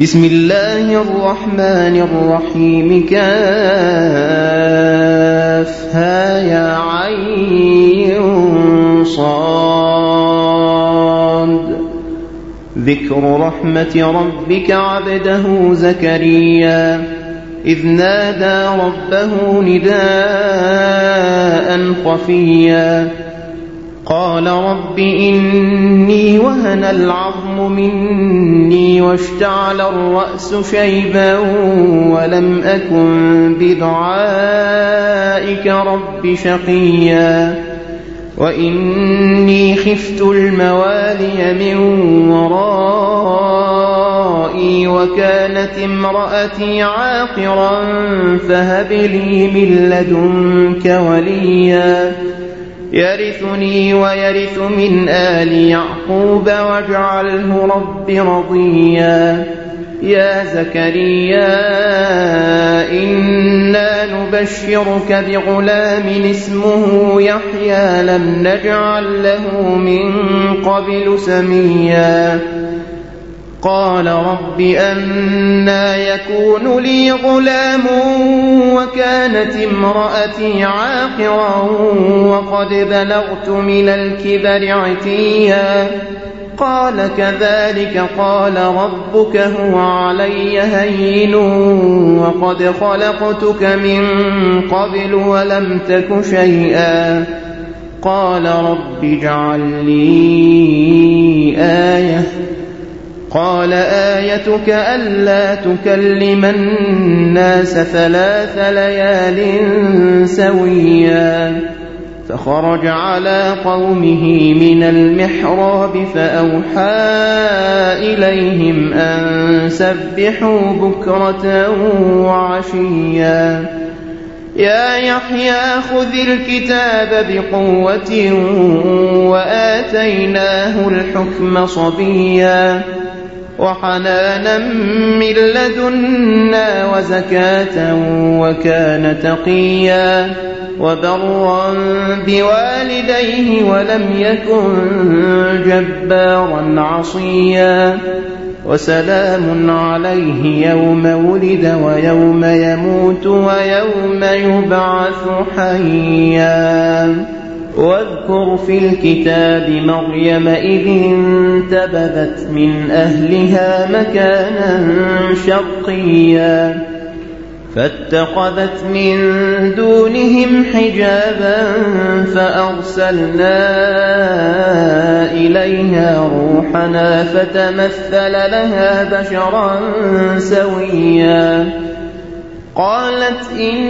بسم الله الرحمن الرحيم كافها يا عين صاد ذكر رحمة ربك عبده زكريا إذ نادى ربه نداء خفيا قال رب إني وهن العظم مني واشتعل الرأس شيبا ولم أكن بدعائك رب شقيا وإني خفت الموالي من ورائي وكانت امرأتي عاقرا فهب لي من لدنك وليا يرثني ويرث من آل يعقوب واجعله رب رضيا يا زكريا إنا نبشرك بغلام اسمه يحيى لم نجعل له من قبل سميا قال رب أنى يكون لي غلام وكانت امرأتي عاقرا وقد بلغت من الكبر عتيا قال كذلك قال ربك هو علي هين وقد خلقتك من قبل ولم تك شيئا قال رب اجعل لي آية قال آيتك ألا تكلم الناس 3 ليال سويا فخرج على قومه من المحراب فأوحى إليهم أن سبحوا بكرة وعشيا يا يحيى خذ الكتاب بقوة وآتيناه الحكم صبيا وحنانا من لدنا وزكاة وكان تقيا وبرا بوالديه ولم يكن جبارا عصيا وسلام عليه يوم ولد ويوم يموت ويوم يبعث حيا واذكر في الكتاب مريم إذ انتبذت من أهلها مكانا شرقيا فاتخذت من دونهم حجابا فأرسلنا إليها روحنا فتمثل لها بشرا سويا قالت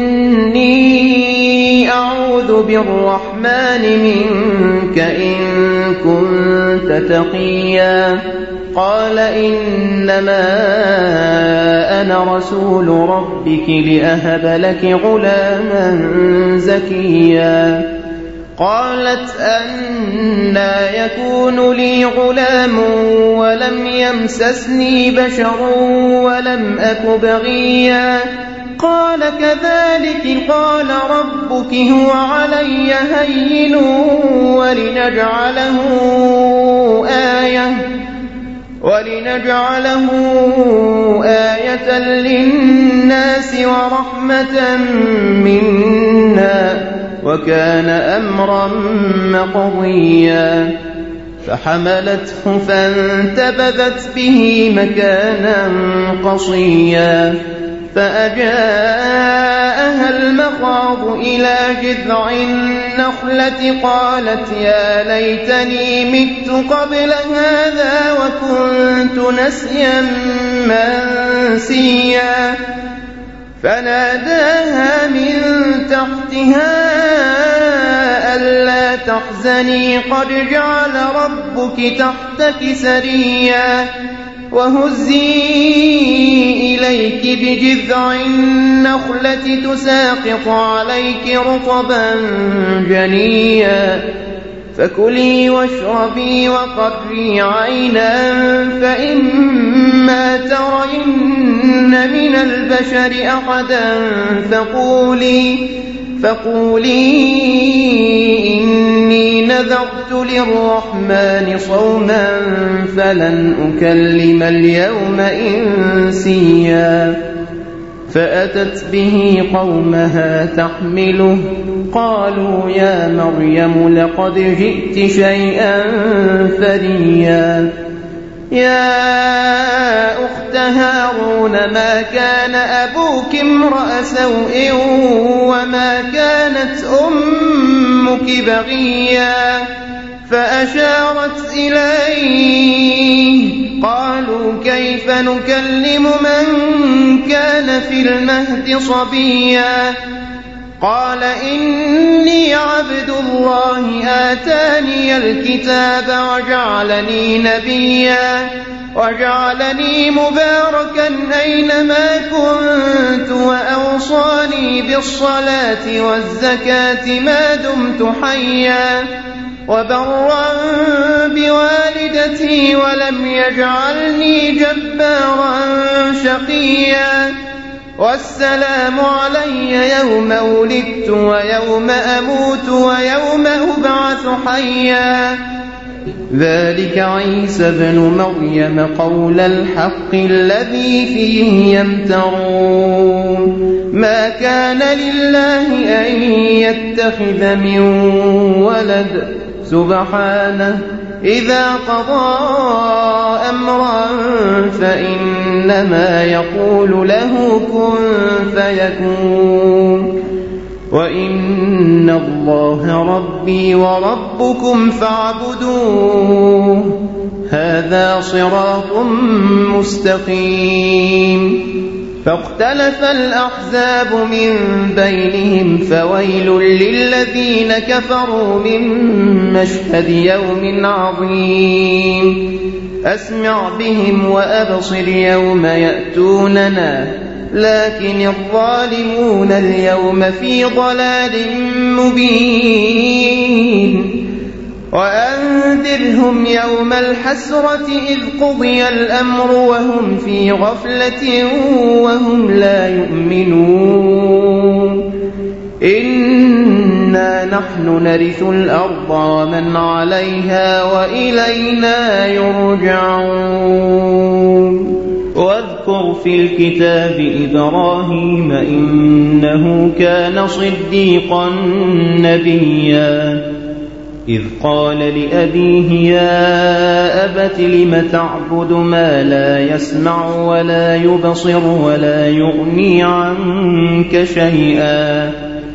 إني أعوذ بالرحمن منك إن كنت تقيا قال إنما أنا رسول ربك لأهب لك غلاما زكيا قالت أنى يكون لي غلام ولم يمسسني بشر ولم أك بغيا قال كذلك قال ربك هو علي هين ولنجعله آية للناس ورحمة منا وكان أمرا مقضيا فحملته فانتبذت به مكانا قصيا فأجاءها المخاض إلى جذع النخلة قالت يا ليتني مت قبل هذا وكنت نسيا منسيا فناداها من تحتها ألا تحزني قد جعل ربك تحتك سريا وهزي إليك بجذع النخلة تساقط عليك رطبا جنيا فكلي واشربي وقري عينا فإما ترين من البشر أحدا فقولي إني نذرت للرحمن صوما فلن أكلم اليوم إنسيا فأتت به قومها تحمله قالوا يا مريم لقد جئت شيئا فريا يا أخت هارون ما كان أبوك امرأ سوء وما كانت أمك بغيا فأشارت إليه قالوا كيف نكلم من كان في المهد صبيا قال إني عبد الله آتاني الكتاب وجعلني نبيا وجعلني مباركا أينما كنت وأوصاني بالصلاة والزكاة ما دمت حيا وبرا بوالدتي ولم يجعلني جبارا شقيا والسلام علي يوم ولدت ويوم أموت ويوم أبعث حيا ذلك عيسى بن مريم قول الحق الذي فيه يمترون ما كان لله أن يتخذ من ولد سبحانه إذا قضى أمرا فإنما يقول له كن فيكون وإن الله ربي وربكم فاعبدوه هذا صراط مستقيم فاختلف الأحزاب من بينهم فويل للذين كفروا من مشهد يوم عظيم أسمع بهم وأبصر يوم يأتوننا لكن الظالمون اليوم في ضلال مبين وأنذرهم يوم الحسرة إذ قضي الأمر وهم في غفلة وهم لا يؤمنون إنا نحن نرث الأرض ومن عليها وإلينا يرجعون واذكر في الكتاب إبراهيم إنه كان صديقا نبيا إذ قال لأبيه يا أبت لم تعبد ما لا يسمع ولا يبصر ولا يغني عنك شيئا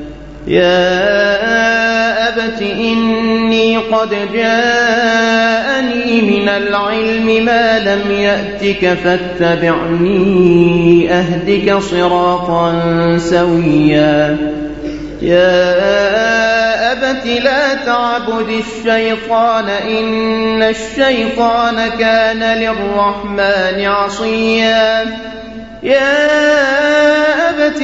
يا أبت إني قد جاءني من العلم ما لم يأتك فاتبعني أهدك صراطا سويا يا أبت لا تعبد الشيطان إن الشيطان كان للرحمن عصيا يا أبت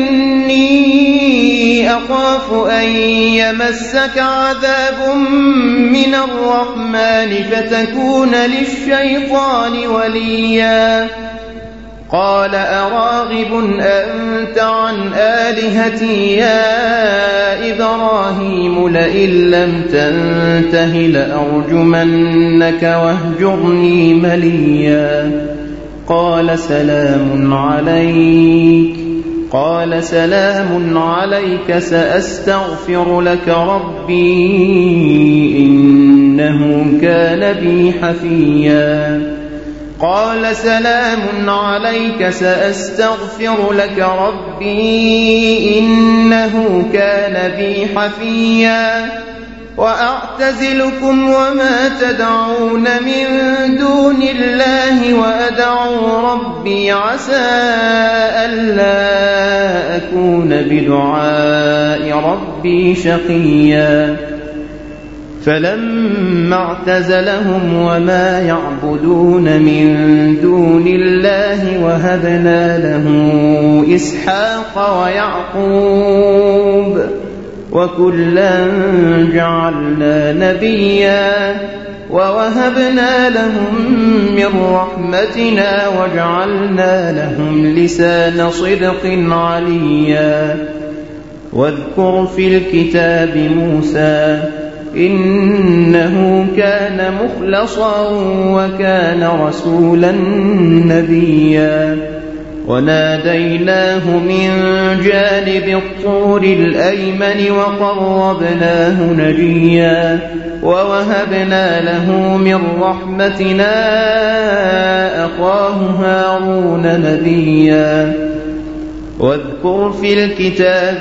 إني أخاف أن يمسك عذاب من الرحمن فتكون للشيطان وليا قال أراغب أنت عن آلهتي يا إبراهيم لئن لم تنته لأرجمنك واهجرني مليا قال سلام عليك سأستغفر لك ربي إنه كان بي حفيا قال سلام عليك سأستغفر لك ربي إنه كان بي حفيا وأعتزلكم وما تدعون من دون الله وأدعو ربي عسى ألا أكون بدعاء ربي شقيا فلما اعتزلهم وما يعبدون من دون الله وهبنا له إسحاق ويعقوب وكلا جعلنا نبيا ووهبنا لهم من رحمتنا وجعلنا لهم لسان صدق عليا واذكر في الكتاب موسى إنه كان مخلصا وكان رسولا نبيا وناديناه من جانب الطور الأيمن وقربناه نجيا ووهبنا له من رحمتنا أخاه هارون نبيا واذكر في الكتاب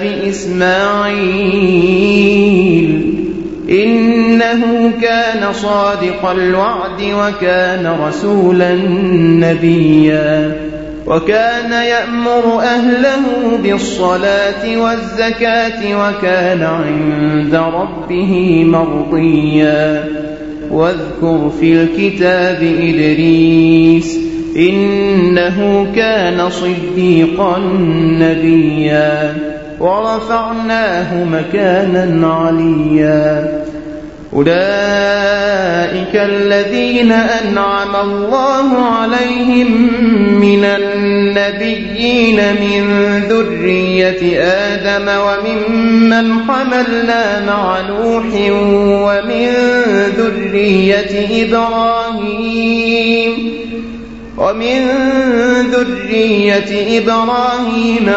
إسماعيل إنه كان صادق الوعد وكان رسولا نبيا وكان يأمر أهله بالصلاة والزكاة وكان عند ربه مرضيا واذكر في الكتاب إدريس إنه كان صديقا نبيا ورفعناه مكانا عليا أولئك الذين أنعم الله عليهم من النبيين من ذرية آدم وممن حملنا مع نوح ومن ذرية إبراهيم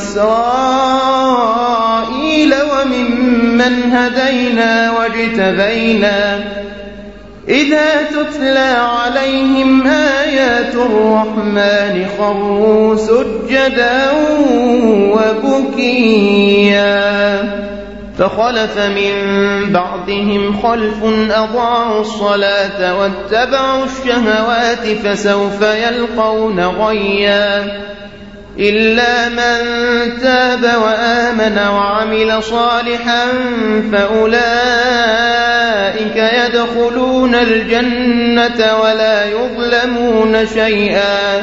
وإسرائيل وممن هدينا واجتبينا إذا تتلى عليهم آيات الرحمن خروا سجدا وبكيا فخلف من بعدهم خلف أضاعوا الصلاة واتبعوا الشهوات فسوف يلقون غيا إلا من تاب وآمن وعمل صالحا فأولئك يدخلون الجنة ولا يظلمون شيئا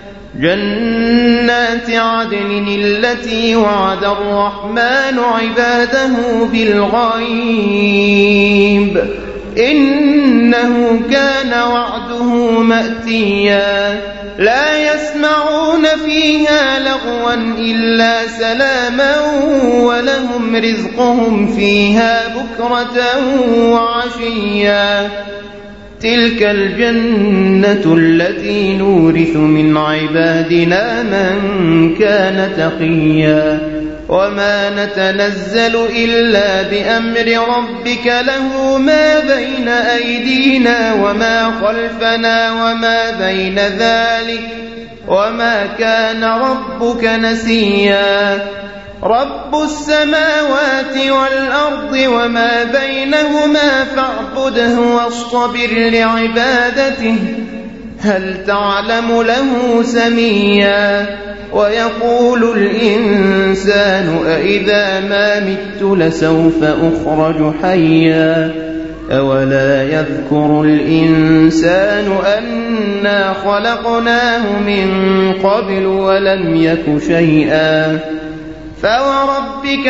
جنات عدن التي وعد الرحمن عباده بالغيب إنه كان وعده مأتيا لا يسمعون فيها لغوا إلا سلاما ولهم رزقهم فيها بكرة وعشيا تلك الجنة التي نورث من عبادنا من كان تقيا وما نتنزل إلا بأمر ربك له ما بين أيدينا وما خلفنا وما بين ذلك وما كان ربك نسيا رب السماوات والأرض وما بينهما فاعبده واصطبر لعبادته هل تعلم له سميا ويقول الإنسان أإذا ما مت لسوف أخرج حيا أولا يذكر الإنسان أنا خلقناه من قبل ولم يك شيئا فوربك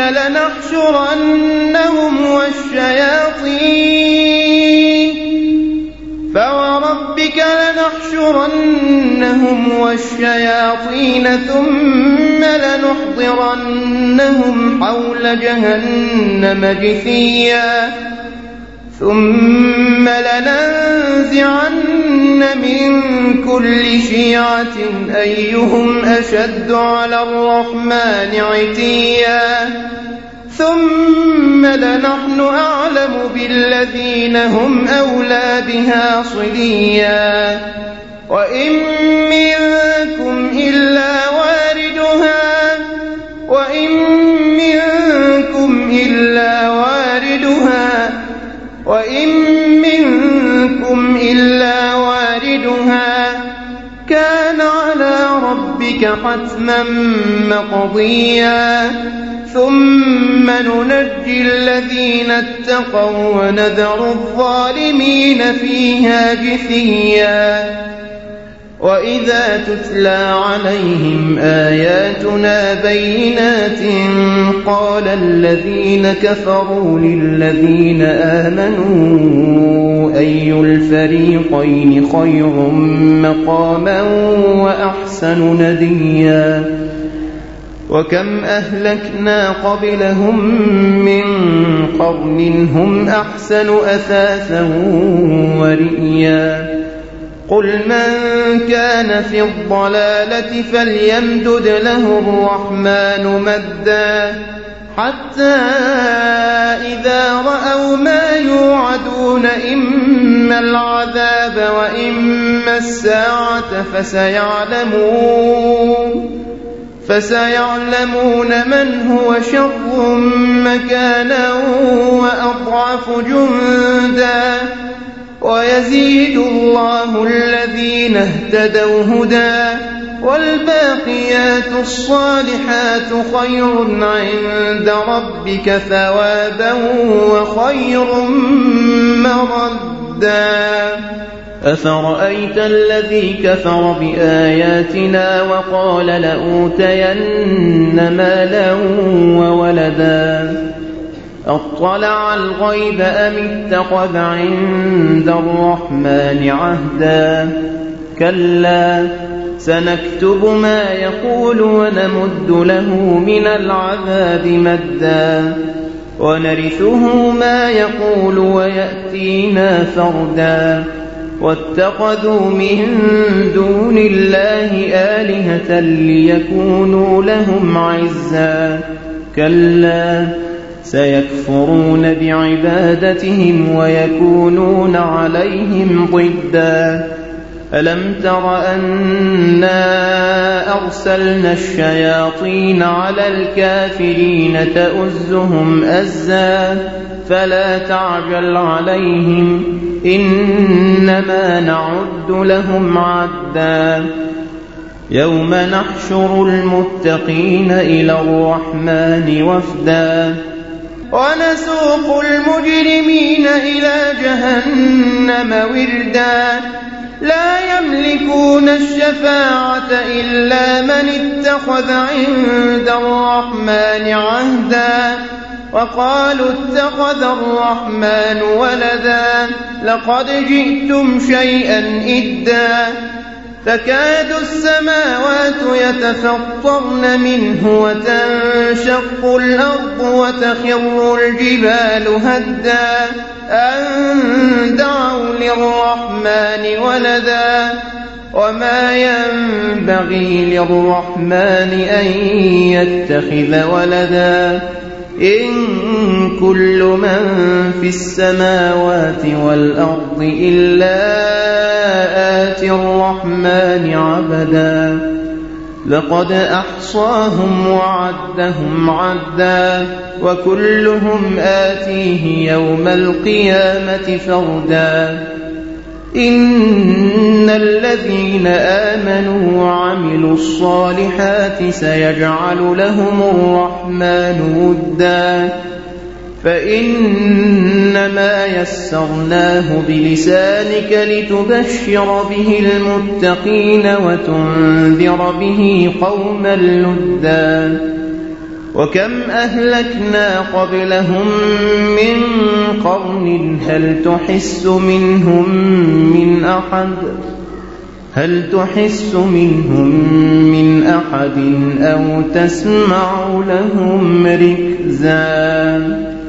لنحشرنهم والشياطين ثم لنحضرنهم حول جهنم جثيا ثم لننزعن من كل شيعة أيهم أشد على الرحمن عتيا ثم لنحن أعلم بالذين هم أولى بها صليا وإن منكم إلا واردها كان على ربك حتما مقضيا ثم ننجي الذين اتقوا ونذر الظالمين فيها جثيا وإذا تتلى عليهم آياتنا بينات قال الذين كفروا للذين آمنوا أي الفريقين خير مقاما وأحسن نديا وكم أهلكنا قبلهم من قرن هم أحسن أثاثا ورئيا قل من كان في الضلالة فليمدد له الرحمن مدا حتى إذا رأوا ما يوعدون إما العذاب وإما الساعة فسيعلمون من هو شر مكانا وأضعف جندا ويزيد الله الذين اهتدوا هدى والباقيات الصالحات خير عند ربك ثوابا وخير مردا أفرأيت الذي كفر بآياتنا وقال لأوتين مالا وولدا أطلع الغيب أم اتخذ عند الرحمن عهدا كلا سنكتب ما يقول ونمد له من العذاب مدا ونرثه ما يقول ويأتينا فردا واتخذوا من دون الله آلهة ليكونوا لهم عزا كلا سيكفرون بعبادتهم ويكونون عليهم ضدا ألم تر أنا أرسلنا الشياطين على الكافرين تؤزهم أزا فلا تعجل عليهم إنما نعد لهم عدا يوم نحشر المتقين إلى الرحمن وفدا ونسوق المجرمين إلى جهنم وردا لا يملكون الشفاعة إلا من اتخذ عند الرحمن عهدا وقالوا اتخذ الرحمن ولدا لقد جئتم شيئا إدا تكاد السماوات يتفطرن منه وتنشق الأرض وتخر الجبال هدا أن دعوا للرحمن ولدا وما ينبغي للرحمن أن يتخذ ولدا إن كل من في السماوات والأرض إلا آتي الرحمن عبدا لقد أحصاهم وعدهم عدا وكلهم آتيه يوم القيامة فردا إن الذين آمنوا وعملوا الصالحات سيجعل لهم الرحمن ودا فإنما يسرناه بلسانك لتبشر به المتقين وتنذر به قوما لدا وكم أهلكنا قبلهم من قرن هل تحس منهم من أحد أو تسمع لهم ركزا